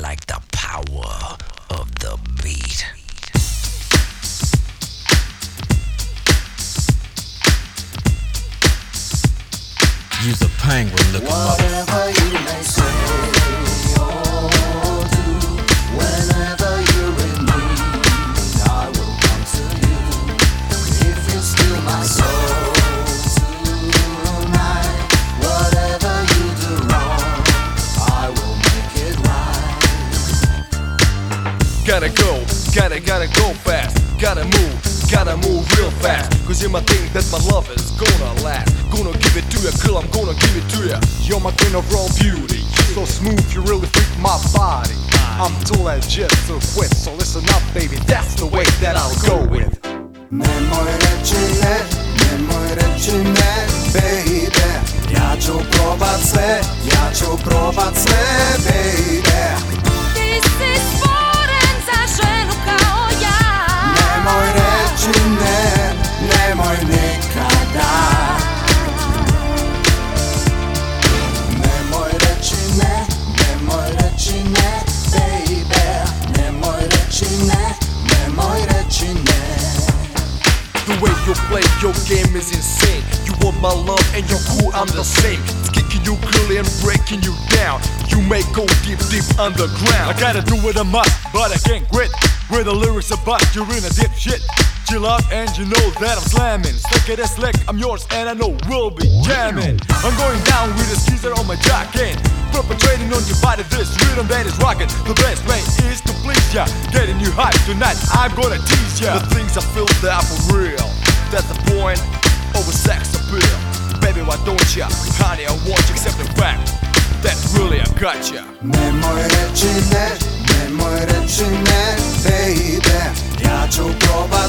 like the power of the beat. You's a penguin looking Whatever you may say or do, whenever you're in need, I will come to you. If you steal my soul tonight, whatever you do wrong, I will make it right. Gotta go fast. Gotta move real fast. Cause you might think that my love is gonna last. Gonna give it to ya, girl, I'm gonna give it to ya. You're my queen of raw beauty, so smooth, you really freak my body. I'm too legit to quit, so listen up baby, that's the way that I'll go with. Nemoj reći ne, baby. Ja ću probat sve, baby. Ti si stvoren za ženu kao ja. Nemoj reći ne, nemoj nikada. Nemoj reći ne, baby. Nemoj reći ne, nemoj reći ne. The way you play your game is insane. You want my love and you're cool, I'm the same. It's kicking you girly and breaking you down. You may go deep underground. I gotta do what I must, but I can't quit. Where the lyrics are bust, you're in a deep shit. Chill out and you know that I'm slamming. Slick it as slick, I'm yours and I know we'll be jamming. I'm going down with a skeezer on my jacket, perpetrating on your body this rhythm that is rocking. The best way is to please ya, getting you hyped tonight, I'm gonna tease ya. The things I feel they are for real. That's the point of a sex appeal. Baby, why don't ya? Honey, I want you accept the fact that really I got ya. Nemoj reći ne, baby. Ja ću probat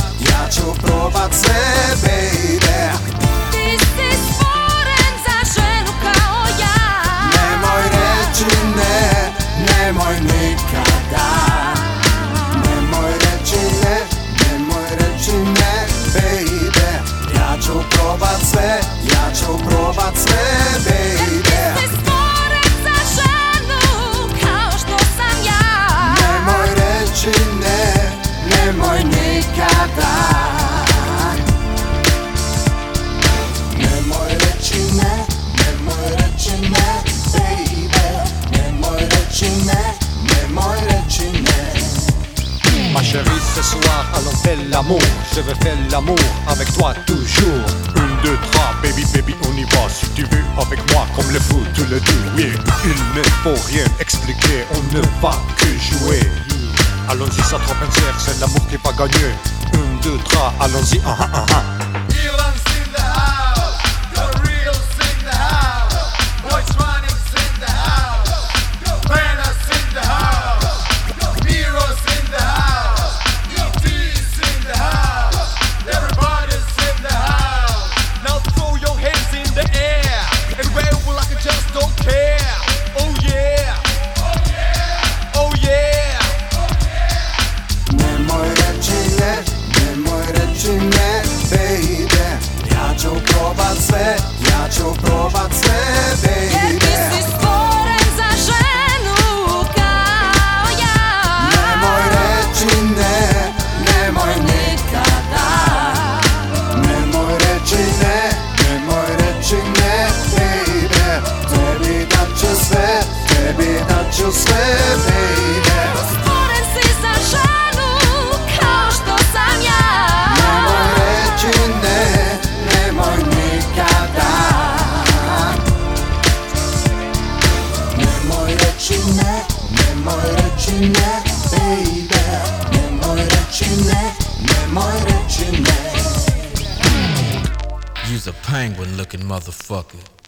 sve, baby. Ti si stvoren za ženu kao ja. Nemoj reći ne, nemoj nikada. Nemoj reći ne, baby. Ja ću probat sve, baby. Ti si stvoren za ženu kao što sam ja. Nemoj reći ne, nemoj nikada. Nemoj reći ne, baby. Nemoj reći ne. Ma chérie, ce soir, allons faire l'amour. Je veux faire l'amour avec toi toujours. 1, 2, 3, baby, baby, on y va. Si tu veux avec moi, comme le foot, tu le dis, oui. Il ne faut rien expliquer, on ne va que jouer. Allons-y, ça trop sincère, c'est l'amour qui va gagner. 1, 2, 3, allons-y, Ja ću probat sve, baby. Jer ti si stvoren za ženu kao ja. Nemoj reći ne, nemoj nikada. Nemoj reći ne, baby. Tebi dat ću sve, baby. Stvoren si za ženu kao što sam ja. Nemoj reći ne, nemoj nikada. Nemoj reći ne, baby. Nemoj reći ne. You's a penguin looking motherfucker.